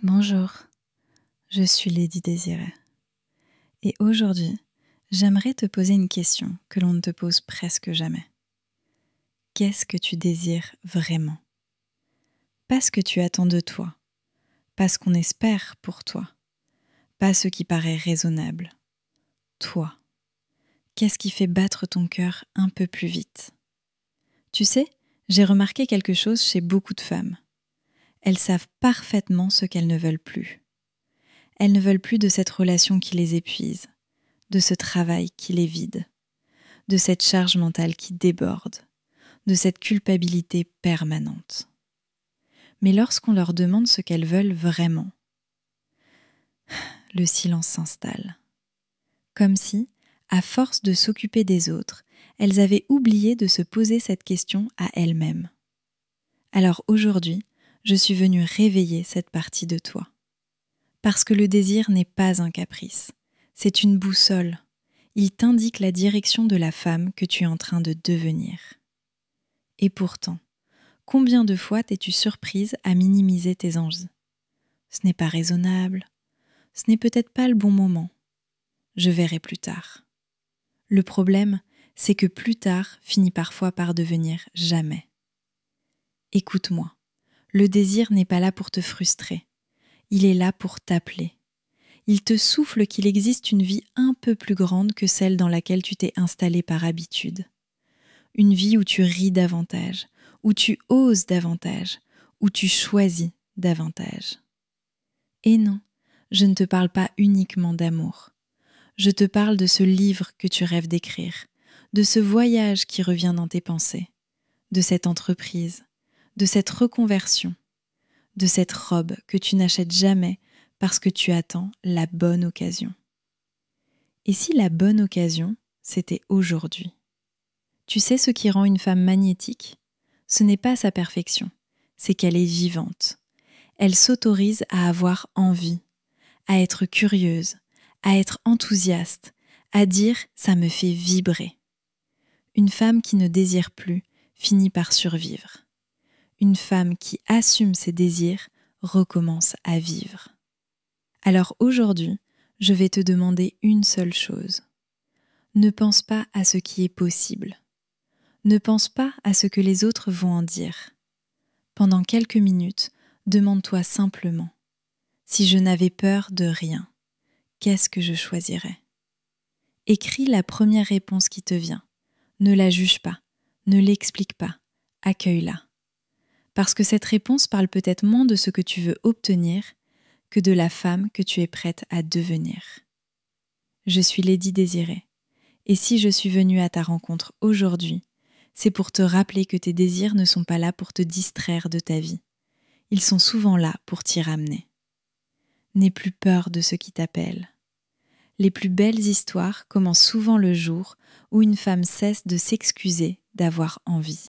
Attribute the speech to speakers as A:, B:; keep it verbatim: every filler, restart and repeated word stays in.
A: Bonjour, je suis Lady Désirée et aujourd'hui, j'aimerais te poser une question que l'on ne te pose presque jamais. Qu'est-ce que tu désires vraiment? Pas ce que tu attends de toi, pas ce qu'on espère pour toi, pas ce qui paraît raisonnable. Toi, qu'est-ce qui fait battre ton cœur un peu plus vite? Tu sais, j'ai remarqué quelque chose chez beaucoup de femmes. Elles savent parfaitement ce qu'elles ne veulent plus. Elles ne veulent plus de cette relation qui les épuise, de ce travail qui les vide, de cette charge mentale qui déborde, de cette culpabilité permanente. Mais lorsqu'on leur demande ce qu'elles veulent vraiment, le silence s'installe. Comme si, à force de s'occuper des autres, elles avaient oublié de se poser cette question à elles-mêmes. Alors aujourd'hui, je suis venue réveiller cette partie de toi. Parce que le désir n'est pas un caprice, c'est une boussole. Il t'indique la direction de la femme que tu es en train de devenir. Et pourtant, combien de fois t'es-tu surprise à minimiser tes envies? Ce n'est pas raisonnable, ce n'est peut-être pas le bon moment. Je verrai plus tard. Le problème, c'est que plus tard finit parfois par devenir jamais. Écoute-moi, le désir n'est pas là pour te frustrer. Il est là pour t'appeler. Il te souffle qu'il existe une vie un peu plus grande que celle dans laquelle tu t'es installé par habitude. Une vie où tu ris davantage, où tu oses davantage, où tu choisis davantage. Et non, je ne te parle pas uniquement d'amour. Je te parle de ce livre que tu rêves d'écrire, de ce voyage qui revient dans tes pensées, de cette entreprise, de cette reconversion, de cette robe que tu n'achètes jamais parce que tu attends la bonne occasion. Et si la bonne occasion, c'était aujourd'hui? Tu sais ce qui rend une femme magnétique? Ce n'est pas sa perfection, c'est qu'elle est vivante. Elle s'autorise à avoir envie, à être curieuse, à être enthousiaste, à dire « ça me fait vibrer ». Une femme qui ne désire plus finit par survivre. Une femme qui assume ses désirs recommence à vivre. Alors aujourd'hui, je vais te demander une seule chose. Ne pense pas à ce qui est possible. Ne pense pas à ce que les autres vont en dire. Pendant quelques minutes, demande-toi simplement, si je n'avais peur de rien, qu'est-ce que je choisirais? Écris la première réponse qui te vient. Ne la juge pas, ne l'explique pas, accueille-la. Parce que cette réponse parle peut-être moins de ce que tu veux obtenir que de la femme que tu es prête à devenir. Je suis Lady Désirée, et si je suis venue à ta rencontre aujourd'hui, c'est pour te rappeler que tes désirs ne sont pas là pour te distraire de ta vie. Ils sont souvent là pour t'y ramener. N'aie plus peur de ce qui t'appelle. Les plus belles histoires commencent souvent le jour où une femme cesse de s'excuser d'avoir envie.